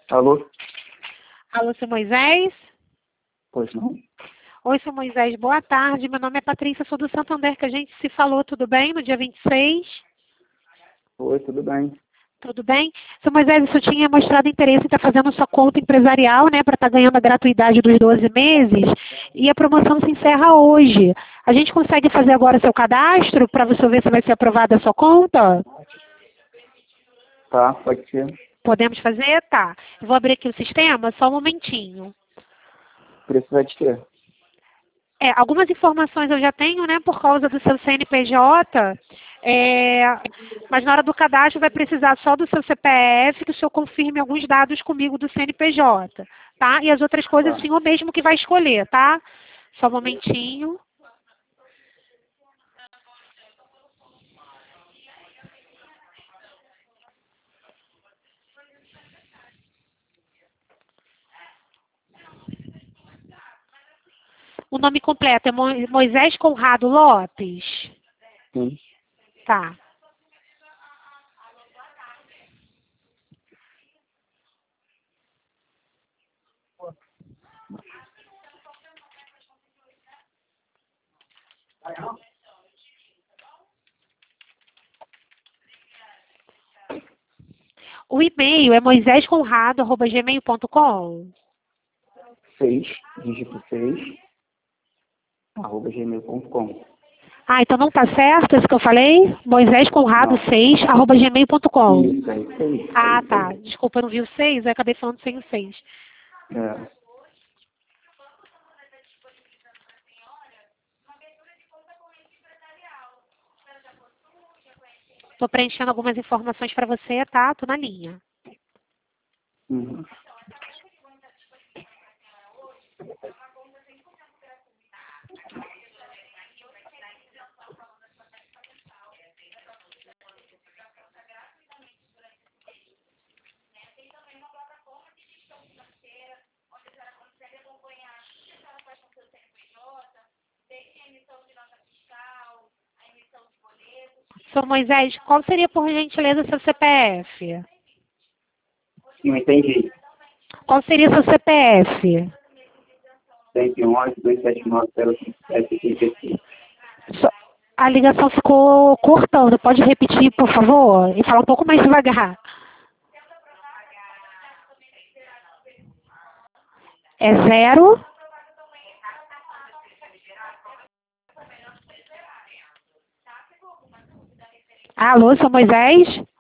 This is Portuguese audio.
Alô? Alô, seu Moisés? Pois não? Oi, seu Moisés, boa tarde. Meu nome é Patrícia, sou do Santander, que a gente se falou, tudo bem? No dia 26? Oi, tudo bem. Tudo bem? Seu Moisés, o senhor tinha mostrado interesse em estar fazendo sua conta empresarial, né, para estar ganhando a gratuidade dos 12 meses, e a promoção se encerra hoje. A gente consegue fazer agora seu cadastro para você ver se vai ser aprovada a sua conta? Tá, pode ser. Podemos fazer? Tá. Eu vou abrir aqui o sistema, só um momentinho. O preço vai te ter. Algumas informações eu já tenho, né, por causa do seu CNPJ, mas na hora do cadastro vai precisar só do seu CPF, que o senhor confirme alguns dados comigo do CNPJ, tá? E as outras coisas Tá. o senhor mesmo que vai escolher, tá? Só um momentinho. O nome completo é Moisés Conrado Lopes? Sim. Tá. O e-mail é moisesconrado@gmail.com. 6, dígito 6, arroba gmail.com. Ah, então não tá certo isso que eu falei? Não. moisesconrado6@gmail.com. Isso, é isso aí. Ah, tá. Desculpa, eu não vi o 6, eu acabei falando sem o 6. É. Tô preenchendo algumas informações para você, tá? Tô na linha. Uhum. Sr. Moisés, qual seria, por gentileza, seu CPF? Não entendi. Qual seria seu CPF? 111, 279, 057, Só- A ligação ficou cortando. Pode repetir, por favor? E falar um pouco mais devagar. É 0? Alô, Sr. Moisés?